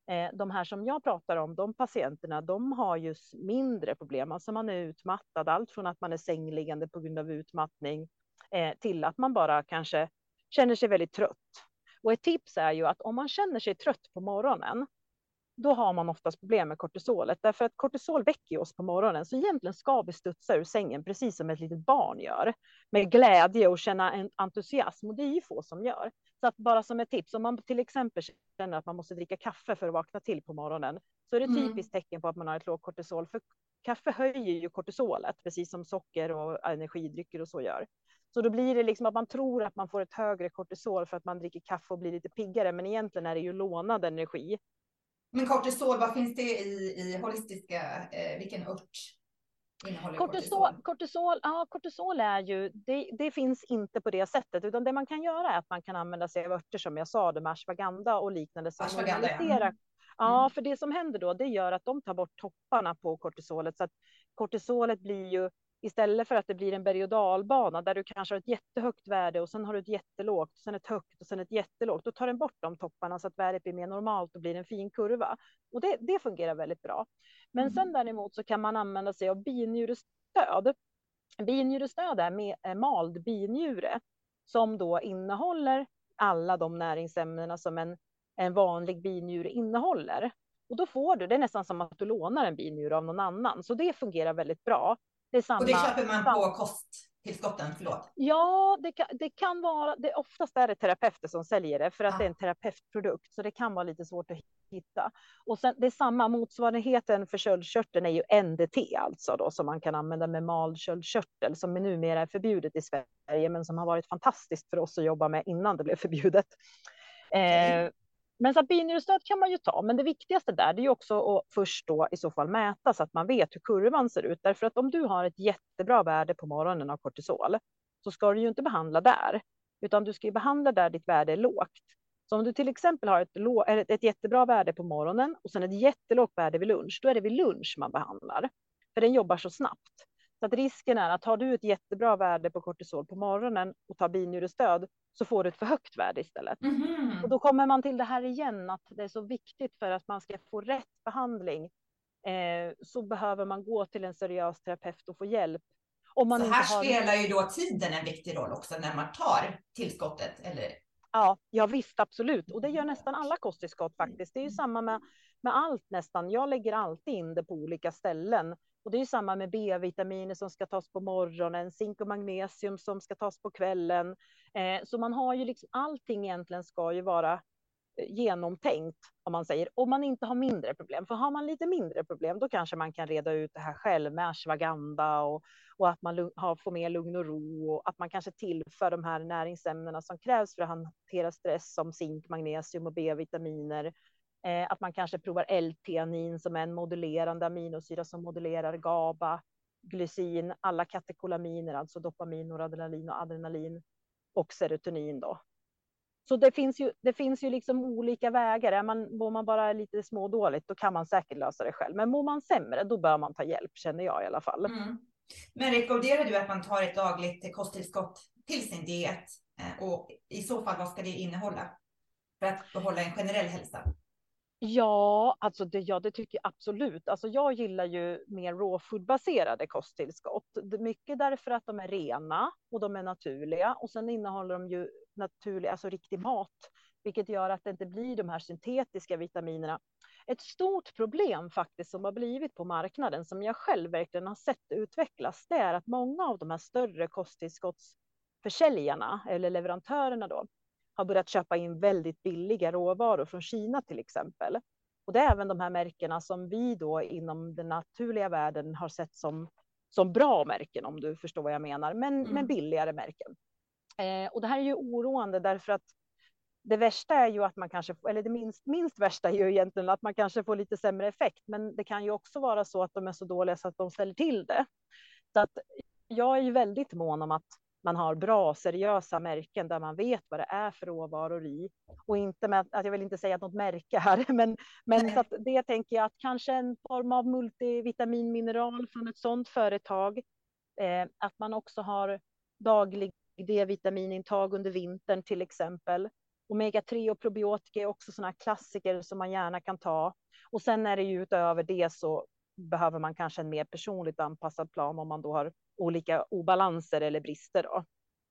C: De här som jag pratar om, de patienterna, de har ju mindre problem. Alltså man är utmattad, allt från att man är sängliggande på grund av utmattning till att man bara kanske känner sig väldigt trött. Och ett tips är ju att om man känner sig trött på morgonen, då har man oftast problem med kortisolet. Därför att kortisol väcker oss på morgonen. Så egentligen ska vi studsa ur sängen, precis som ett litet barn gör. Med glädje och känna en entusiasm. Och det är ju få som gör. Så att bara som ett tips, om man till exempel känner att man måste dricka kaffe för att vakna till på morgonen, så är det typiskt tecken på att man har ett lågt kortisol. För kaffe höjer ju kortisolet, precis som socker och energidrycker och så gör. Så då blir det liksom att man tror att man får ett högre kortisol för att man dricker kaffe och blir lite piggare. Men egentligen är det ju lånad energi.
B: Men kortisol, vad finns det i holistiska, vilken ört innehåller kortisol?
C: Kortisol är ju, det finns inte på det sättet, utan det man kan göra är att man kan använda sig av örter som jag sa, det med ashwagandha och liknande som normaliserar. Ja, för det som händer då, det gör att de tar bort topparna på kortisolet, så att kortisolet blir ju, istället för att det blir en berg- och dalbana där du kanske har ett jättehögt värde och sen har du ett jättelågt, sen ett högt och sen ett jättelågt, då tar den bort de topparna så att värdet blir mer normalt och blir en fin kurva. Och det fungerar väldigt bra. Men sen däremot så kan man använda sig av binjurestöd. Binjurestöd är mald binjure som då innehåller alla de näringsämnena som en vanlig binjure innehåller. Och då får du, det är nästan som att du lånar en binjure av någon annan. Så det fungerar väldigt bra.
B: Och det köper man på kosttillskotten, förlåt?
C: Ja, det kan vara, oftast är det terapeuter som säljer det för att det är en terapeutprodukt, så det kan vara lite svårt att hitta. Och sen det är samma, motsvarigheten för köldkörteln är ju NDT, alltså då, som man kan använda med mald köldkörtel, som numera är förbjudet i Sverige, men som har varit fantastiskt för oss att jobba med innan det blev förbjudet. Men så binjurestöd kan man ju ta, men det viktigaste där det är ju också att först då i så fall mäta så att man vet hur kurvan ser ut. Därför att om du har ett jättebra värde på morgonen av kortisol, så ska du ju inte behandla där, utan du ska ju behandla där ditt värde är lågt. Så om du till exempel har ett jättebra värde på morgonen och sen ett jättelågt värde vid lunch, då är det vid lunch man behandlar, för den jobbar så snabbt. Så att risken är att har du ett jättebra värde på kortisol på morgonen och tar binjurestöd, så får du ett för högt värde istället. Och då kommer man till det här igen, att det är så viktigt för att man ska få rätt behandling, så behöver man gå till en seriös terapeut och få hjälp. Om man
B: så
C: inte
B: här spelar ju då tiden en viktig roll också när man tar tillskottet, eller?
C: Ja, visst, absolut. Och det gör nästan alla kosttillskott faktiskt. Det är ju samma med allt nästan. Jag lägger alltid in det på olika ställen. Och det är ju samma med B-vitaminer som ska tas på morgonen, zink och magnesium som ska tas på kvällen. Så man har ju liksom, allting egentligen ska ju vara genomtänkt, om man säger, om man inte har mindre problem. För har man lite mindre problem, då kanske man kan reda ut det här själv med ashwagandha och att man får mer lugn och ro, och att man kanske tillför de här näringsämnena som krävs för att hantera stress, som zink, magnesium och B-vitaminer. Att man kanske provar L-theanin som är en modulerande aminosyra som modulerar GABA, glycin, alla katekolaminer, alltså dopamin, noradrenalin och adrenalin och serotonin då. Så det finns ju liksom olika vägar. Mår man bara lite smådåligt, då kan man säkert lösa det själv. Men mår man sämre, då bör man ta hjälp, känner jag i alla fall.
B: Men rekommenderar du att man tar ett dagligt kosttillskott till sin diet? Och i så fall, vad ska det innehålla för att behålla en generell hälsa?
C: Ja, alltså det tycker jag absolut. Alltså jag gillar ju mer raw food-baserade kosttillskott. Mycket därför att de är rena och de är naturliga. Och sen innehåller de ju naturlig, alltså riktig mat. Vilket gör att det inte blir de här syntetiska vitaminerna. Ett stort problem faktiskt som har blivit på marknaden, som jag själv verkligen har sett utvecklas, det är att många av de här större kosttillskottsförsäljarna eller leverantörerna då har börjat köpa in väldigt billiga råvaror från Kina till exempel. Och det är även de här märkena som vi då inom den naturliga världen har sett som bra märken, om du förstår vad jag menar, men billigare märken. Och det här är ju oroande därför att det värsta är ju att man kanske, eller det minst värsta är ju egentligen att man kanske får lite sämre effekt, men det kan ju också vara så att de är så dåliga så att de ställer till det. Så att jag är ju väldigt mån om att man har bra, seriösa märken där man vet vad det är för råvaror i. Och inte med att jag vill inte säga något märke här, men så att det tänker jag att kanske en form av multivitaminmineral från ett sådant företag. Att man också har daglig D-vitaminintag under vintern till exempel. Omega-3 och probiotika är också sådana klassiker som man gärna kan ta. Och sen är det ju utöver det så behöver man kanske en mer personligt anpassad plan om man då har olika obalanser eller brister då.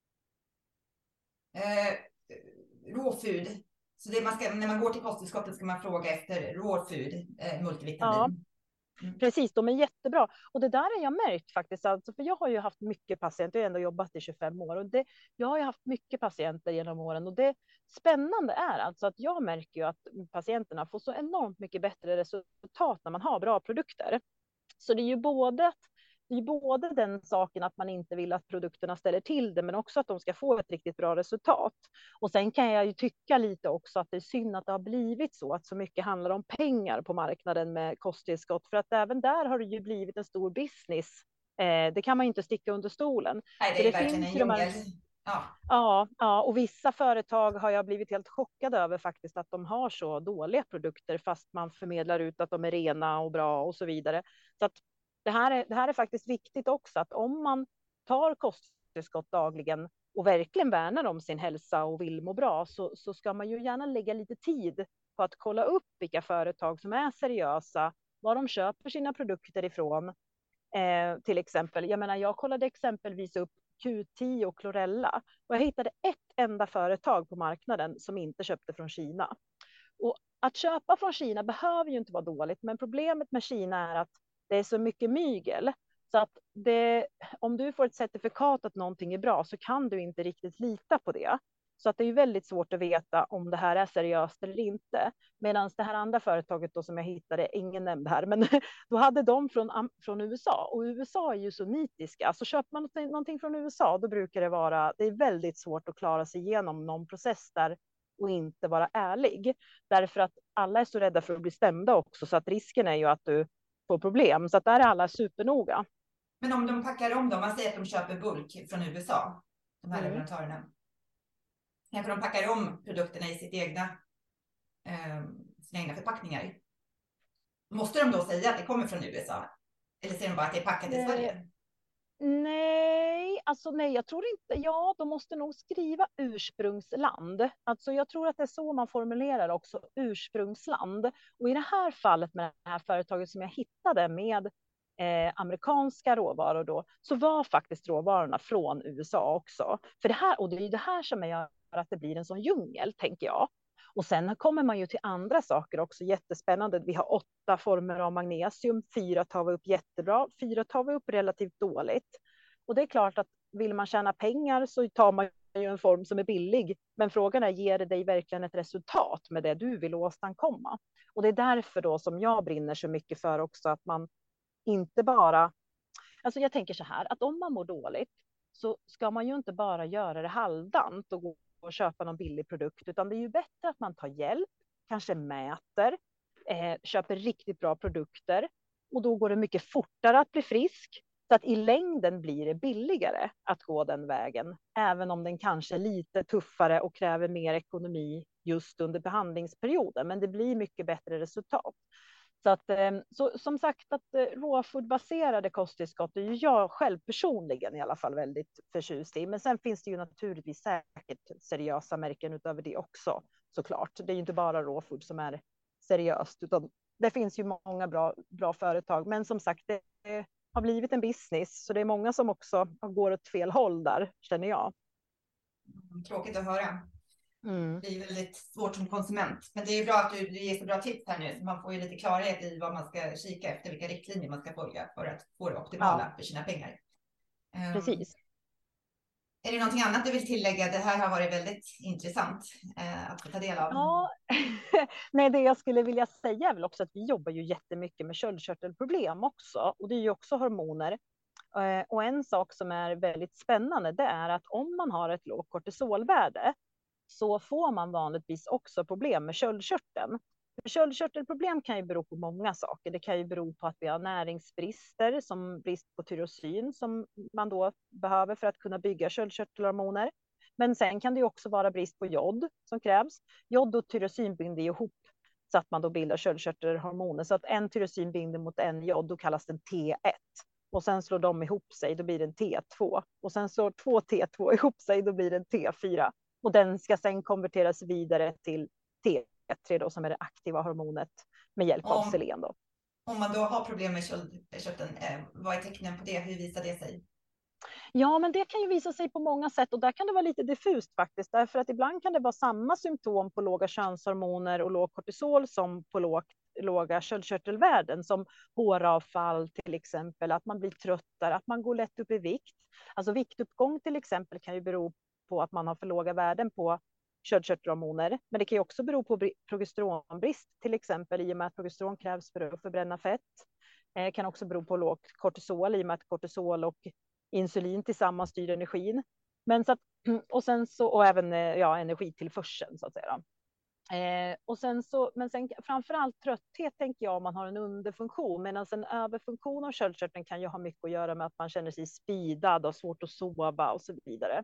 B: Raw food. Så det när man går till kosttillskottet ska man fråga efter raw food, multivitamin.
C: Ja, precis, de är jättebra. Och det där har jag märkt faktiskt, alltså, för jag har ju haft mycket patienter, jag har ändå jobbat i 25 år, och jag har ju haft mycket patienter genom åren, och det spännande är alltså att jag märker ju att patienterna får så enormt mycket bättre resultat när man har bra produkter. Så det är ju både den saken att man inte vill att produkterna ställer till det, men också att de ska få ett riktigt bra resultat. Och sen kan jag ju tycka lite också att det är synd att det har blivit så att så mycket handlar om pengar på marknaden med kosttillskott, för att även där har det ju blivit en stor business. Det kan man ju inte sticka under stolen.
B: Nej, det är verkligen en djungel.
C: Ja, och vissa företag har jag blivit helt chockad över faktiskt, att de har så dåliga produkter fast man förmedlar ut att de är rena och bra och så vidare. Så att det här är faktiskt viktigt också, att om man tar kosttillskott dagligen och verkligen värnar om sin hälsa och vill må bra, så ska man ju gärna lägga lite tid på att kolla upp vilka företag som är seriösa, var de köper sina produkter ifrån. Till exempel, jag kollade exempelvis upp Q10 och Chlorella och jag hittade ett enda företag på marknaden som inte köpte från Kina. Och att köpa från Kina behöver ju inte vara dåligt, men problemet med Kina är att det är så mycket mygel. Så att om du får ett certifikat att någonting är bra så kan du inte riktigt lita på det. Så att det är väldigt svårt att veta om det här är seriöst eller inte. Medan det här andra företaget då som jag hittade, ingen nämnde här, men då hade de från USA. Och USA är ju så nitiska. Så köper man någonting från USA, då brukar det är väldigt svårt att klara sig igenom någon process där och inte vara ärlig. Därför att alla är så rädda för att bli stämda också, så att risken är ju att du får problem. Så att där är alla supernoga.
B: Men om de packar om dem, man säger att de köper bulk från USA, de här leverantörerna. Kanske de packar om produkterna i sina egna förpackningar. Måste de då säga att det kommer från USA? Eller säger de bara att det är packat i Sverige?
C: Nej, jag tror inte. Ja, de måste nog skriva ursprungsland. Alltså jag tror att det är så man formulerar också, ursprungsland. Och i det här fallet med det här företaget som jag hittade med amerikanska råvaror då, så var faktiskt råvarorna från USA också. För det är ju det här som gör att det blir en sån djungel, tänker jag. Och sen kommer man ju till andra saker också, jättespännande. Vi har 8 former av magnesium, 4 tar vi upp jättebra, 4 tar vi upp relativt dåligt. Och det är klart att vill man tjäna pengar så tar man ju en form som är billig. Men frågan är, ger det dig verkligen ett resultat med det du vill åstadkomma? Och det är därför då som jag brinner så mycket för också att man inte bara... Alltså jag tänker så här, att om man mår dåligt så ska man ju inte bara göra det halvdant och gå och köpa någon billig produkt, utan det är ju bättre att man tar hjälp, kanske mäter, köper riktigt bra produkter, och då går det mycket fortare att bli frisk, så att i längden blir det billigare att gå den vägen, även om den kanske är lite tuffare och kräver mer ekonomi just under behandlingsperioden, men det blir mycket bättre resultat. Så som sagt, att råfoodbaserade kosttillskott är ju jag själv personligen i alla fall väldigt förtjust i. Men sen finns det ju naturligtvis säkert seriösa märken utöver det också, såklart. Det är ju inte bara råfood som är seriöst, utan det finns ju många bra företag. Men som sagt, det har blivit en business, så det är många som också går åt fel håll där, känner jag.
B: Tråkigt att höra.
C: Mm.
B: Det är väldigt svårt som konsument. Men det är bra att du ger så bra tips här nu. Så man får ju lite klarhet i vad man ska kika efter, vilka riktlinjer man ska följa för att få det optimala för sina pengar.
C: Precis.
B: Är det någonting annat du vill tillägga? Det här har varit väldigt intressant att få ta del av.
C: Ja, nej, det jag skulle vilja säga är väl också att vi jobbar ju jättemycket med köldkörtelproblem också. Och det är ju också hormoner. Och en sak som är väldigt spännande, det är att om man har ett lågt kortisolvärde så får man vanligtvis också problem med köldkörteln. Köldkörtelproblem kan ju bero på många saker. Det kan ju bero på att vi har näringsbrister, som brist på tyrosin som man då behöver för att kunna bygga köldkörtelhormoner. Men sen kan det ju också vara brist på jod som krävs. Jod och tyrosin binder ihop så att man då bildar köldkörtelhormoner. Så att en tyrosin binder mot en jod, då kallas den T1. Och sen slår de ihop sig, då blir det en T2. Och sen slår 2 T2 ihop sig, då blir det en T4. Och den ska sen konverteras vidare till T3 då, som är det aktiva hormonet med hjälp av selen då.
B: Om man då har problem med köldkörteln, vad är tecknen på det? Hur visar det sig?
C: Ja, men det kan ju visa sig på många sätt, och där kan det vara lite diffust faktiskt, därför att ibland kan det vara samma symptom på låga könshormoner och låg kortisol som på låga köldkörtelvärden, som håravfall till exempel, att man blir tröttare, att man går lätt upp i vikt. Alltså viktuppgång till exempel kan ju bero på att man har för låga värden på köldkörtelhormoner, men det kan ju också bero på progesteronbrist till exempel, i och med att progesteron krävs för att förbränna fett. Kan också bero på lågt kortisol, i och med att kortisol och insulin tillsammans styr energin. Men så att, och även energitillförseln så att säga. Men sen framförallt trötthet tänker jag om man har en underfunktion, medan en överfunktion av köldkörteln kan ju ha mycket att göra med att man känner sig speedad och svårt att sova och så vidare.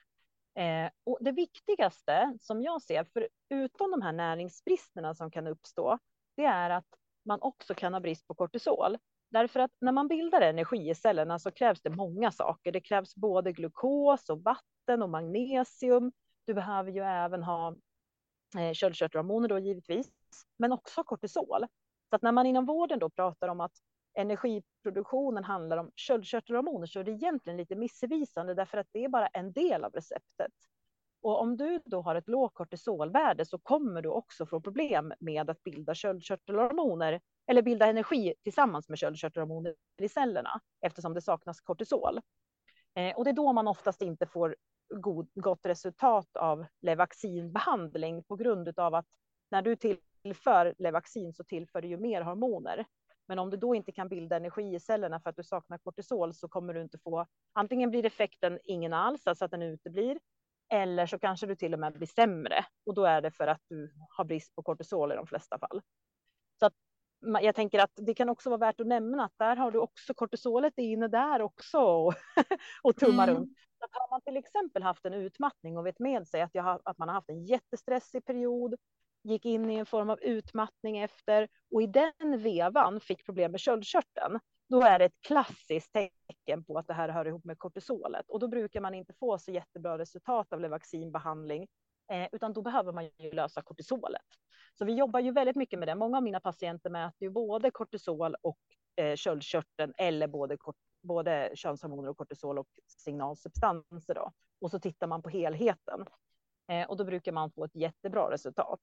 C: Och det viktigaste som jag ser, förutom de här näringsbristerna som kan uppstå, det är att man också kan ha brist på kortisol. Därför att när man bildar energi i cellerna så krävs det många saker. Det krävs både glukos och vatten och magnesium. Du behöver ju även ha köldkörtelhormoner då givetvis, men också kortisol. Så att när man inom vården då pratar om att energiproduktionen handlar om köldkörtelhormoner, så är det egentligen lite missvisande, därför att det är bara en del av receptet. Och om du då har ett lågt kortisolvärde så kommer du också få problem med att bilda köldkörtelhormoner eller bilda energi tillsammans med köldkörtelhormoner i cellerna, eftersom det saknas kortisol. Och det är då man oftast inte får gott resultat av Levaxin-behandling, på grund av att när du tillför Levaxin så tillför du ju mer hormoner. Men om du då inte kan bilda energi i cellerna för att du saknar kortisol, så kommer du inte få, antingen blir effekten ingen alls, alltså att den uteblir, eller så kanske du till och med blir sämre. Och då är det för att du har brist på kortisol i de flesta fall. Så att jag tänker att det kan också vara värt att nämna att där har du också kortisolet inne där också och tummar runt. Så att har man till exempel haft en utmattning och vet med sig att man har haft en jättestressig period, gick in i en form av utmattning efter, och i den vevan fick problem med köldkörteln, då är det ett klassiskt tecken på att det här hör ihop med kortisolet. Och då brukar man inte få så jättebra resultat av Levaxin-behandling, utan då behöver man ju lösa kortisolet. Så vi jobbar ju väldigt mycket med det. Många av mina patienter mäter ju både kortisol och köldkörteln, eller både könshormoner och kortisol och signalsubstanser då. Och så tittar man på helheten. Och då brukar man få ett jättebra resultat.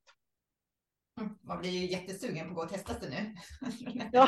B: Man blir ju jättesugen på att gå och testa sig nu.
C: Ja.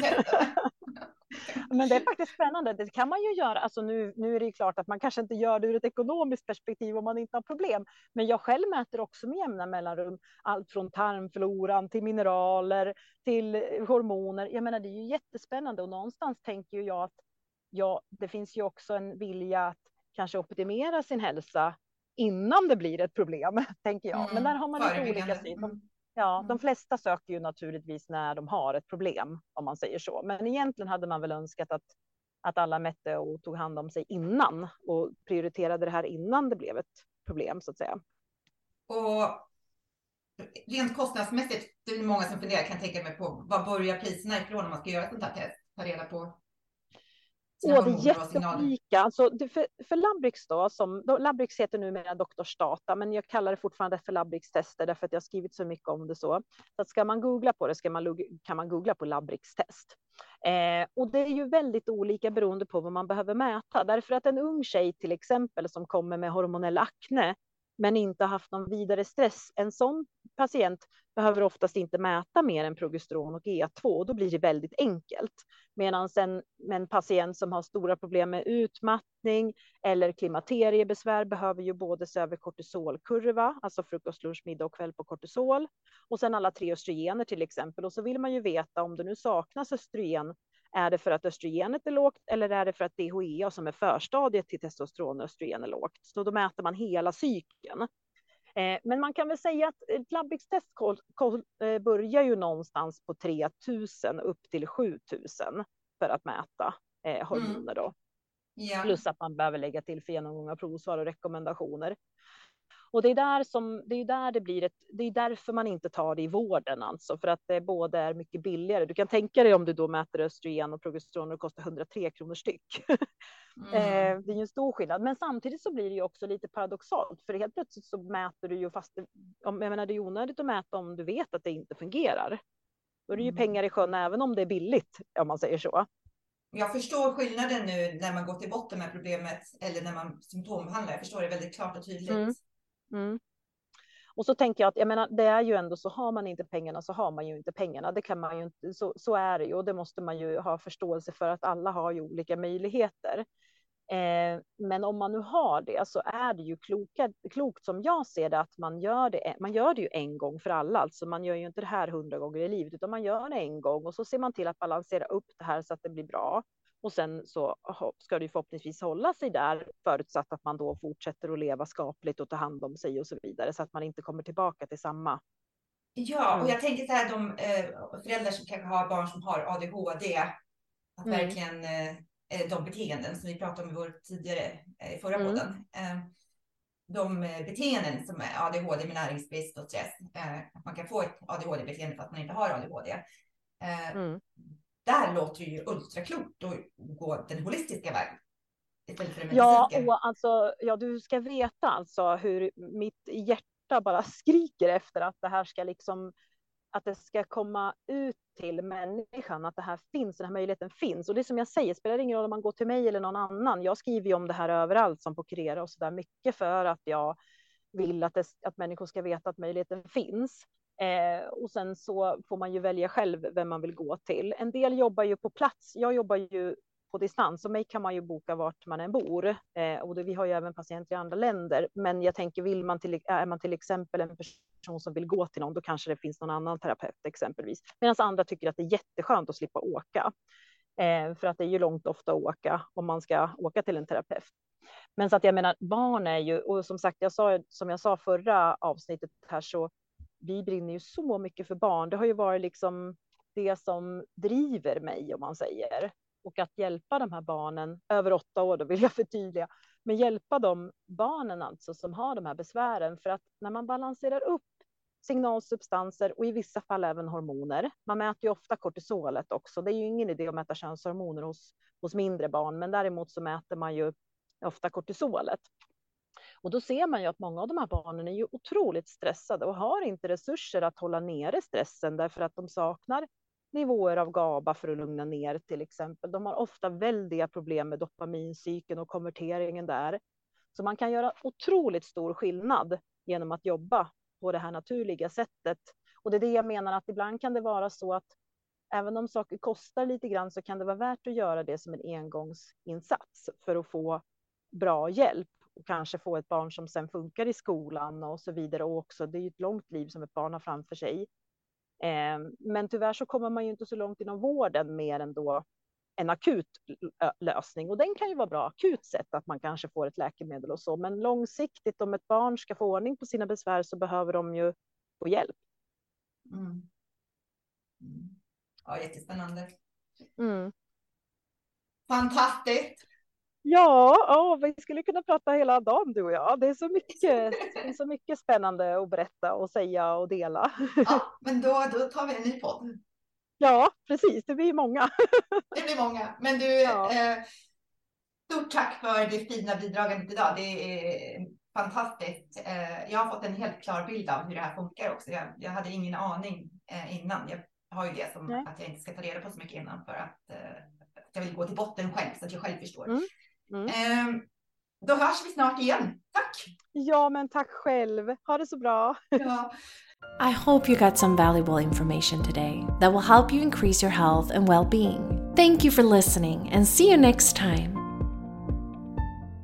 C: Men det är faktiskt spännande. Det kan man ju göra. Alltså nu är det ju klart att man kanske inte gör det ur ett ekonomiskt perspektiv om man inte har problem. Men jag själv mäter också med jämna mellanrum allt från tarmfloran till mineraler till hormoner. Jag menar, det är ju jättespännande, och någonstans tänker jag att det finns ju också en vilja att kanske optimera sin hälsa innan det blir ett problem, tänker jag. Men där har man lite olika syn. De flesta söker ju naturligtvis när de har ett problem, om man säger så. Men egentligen hade man väl önskat att alla mätte och tog hand om sig innan och prioriterade det här innan det blev ett problem, så att säga.
B: Och rent kostnadsmässigt, det är många som funderar, kan tänka mig på vad börjar priserna ifrån om man ska göra ett sånt här test, ta reda på? sina
C: Det är
B: hormoner och signaler?
C: jätteolika. Alltså, för Labrix då, Labrix heter numera Doktorsdata, men jag kallar det fortfarande för Labrix-tester därför att jag har skrivit så mycket om det så. Så att ska man googla på det kan man googla på Labrix-test. Och det är ju väldigt olika beroende på vad man behöver mäta. Därför att en ung tjej till exempel som kommer med hormonell akne men inte har haft någon vidare stress, en sån patient behöver oftast inte mäta mer än progesteron och E2 och då blir det väldigt enkelt. Medan en patient som har stora problem med utmattning eller klimakteriebesvär behöver ju både se över kortisolkurva, alltså frukost, lunch, middag och kväll på kortisol. Och sen alla 3 östrogener till exempel. Och så vill man ju veta om det nu saknas östrogen, är det för att östrogenet är lågt eller är det för att DHEA som är förstadiet till testosteron och östrogen är lågt. Så då mäter man hela cykeln. Men man kan väl säga att ett Labrix-test börjar ju någonstans på 3000 upp till 7000 för att mäta hormoner då.
B: Ja.
C: Plus att man behöver lägga till för genomgång av provsvar och rekommendationer. Och det är därför man inte tar det i vården alltså, för att det både är mycket billigare. Du kan tänka dig om du då mäter östrogen och progesteron och det kostar 103 kronor styck. Det är ju en stor skillnad, men samtidigt så blir det ju också lite paradoxalt, för helt plötsligt så mäter du ju fast jag menar det är onödigt att mäta om du vet att det inte fungerar. Då är det ju pengar i sjön även om det är billigt, om man säger så.
B: Jag förstår skillnaden nu när man går till botten med problemet eller när man symptombehandlar. Jag förstår det väldigt klart och tydligt.
C: Och så tänker jag att det är ju ändå så, har man inte pengarna så har man ju inte pengarna. Det kan man ju inte, så är det ju, och det måste man ju ha förståelse för att alla har ju olika möjligheter. Men om man nu har det så är det ju klokt som jag ser det att man gör det ju en gång för alla. Alltså man gör ju inte det här 100 gånger i livet utan man gör det en gång och så ser man till att balansera upp det här så att det blir bra. Och sen så ska det ju förhoppningsvis hålla sig där, förutsatt att man då fortsätter att leva skapligt och ta hand om sig och så vidare, så att man inte kommer tillbaka till samma.
B: Ja, och jag tänker så här, de föräldrar som kanske har barn som har ADHD, att verkligen de beteenden som vi pratade om i vår tidigare, i förra podden, de beteenden som är ADHD med näringsbrist och stress, att man kan få ett ADHD-beteende för att man inte har ADHD. Där låter det ju ultraklokt att gå den holistiska vägen istället för den medicinska.
C: Ja, och alltså, du ska veta alltså hur mitt hjärta bara skriker efter att det här ska liksom, att det ska komma ut till människan, att det här finns, den här möjligheten finns. Och det som jag säger, spelar ingen roll om man går till mig eller någon annan. Jag skriver ju om det här överallt som på Kurera och så där, mycket för att jag vill att människor ska veta att möjligheten finns. Och sen så får man ju välja själv vem man vill gå till. En del jobbar ju på plats. Jag jobbar ju på distans och mig kan man ju boka vart man än bor. Och vi har ju även patienter i andra länder. Men jag tänker, är man till exempel en person som vill gå till någon, då kanske det finns någon annan terapeut exempelvis. Medan andra tycker att det är jätteskönt att slippa åka. För att det är ju långt ofta att åka om man ska åka till en terapeut. Men så att jag menar, barn är ju, och som sagt, som jag sa förra avsnittet här, så vi brinner ju så mycket för barn. Det har ju varit liksom det som driver mig, om man säger. Och att hjälpa de här barnen över 8 år, då vill jag förtydliga. Men hjälpa de barnen alltså som har de här besvären. För att när man balanserar upp signalsubstanser och i vissa fall även hormoner. Man mäter ju ofta kortisolet också. Det är ju ingen idé att mäta könshormoner hos mindre barn. Men däremot så mäter man ju ofta kortisolet. Och då ser man ju att många av de här barnen är ju otroligt stressade och har inte resurser att hålla nere stressen därför att de saknar nivåer av GABA för att lugna ner till exempel. De har ofta väldiga problem med dopamincykeln och konverteringen där. Så man kan göra otroligt stor skillnad genom att jobba på det här naturliga sättet. Och det är det jag menar, att ibland kan det vara så att även om saker kostar lite grann så kan det vara värt att göra det som en engångsinsats för att få bra hjälp. Och kanske få ett barn som sen funkar i skolan och så vidare. Och också, det är ju ett långt liv som ett barn har framför sig. Men tyvärr så kommer man ju inte så långt inom vården mer än då en akut lösning. Och den kan ju vara bra akut sett att man kanske får ett läkemedel och så. Men långsiktigt, om ett barn ska få ordning på sina besvär så behöver de ju få hjälp.
B: Ja, jättespännande.
C: Mm.
B: Fantastiskt.
C: Ja, vi skulle kunna prata hela dagen du och jag. Det är så mycket spännande att berätta och säga och dela.
B: Ja, men då tar vi en ny podd.
C: Ja, precis. Det blir många.
B: Det blir många. Men du, stort tack för det fina bidraget idag. Det är fantastiskt. Jag har fått en helt klar bild av hur det här funkar också. Jag hade ingen aning innan. Jag har ju det som att jag inte ska ta reda på så mycket innan för att jag vill gå till botten själv så att jag själv förstår. Då hörs vi snart igen. Tack!
C: Ja, men tack själv. Ha det så bra.
B: Ja.
A: I hope you got some valuable information today that will help you increase your health and well-being. Thank you for listening and see you next time.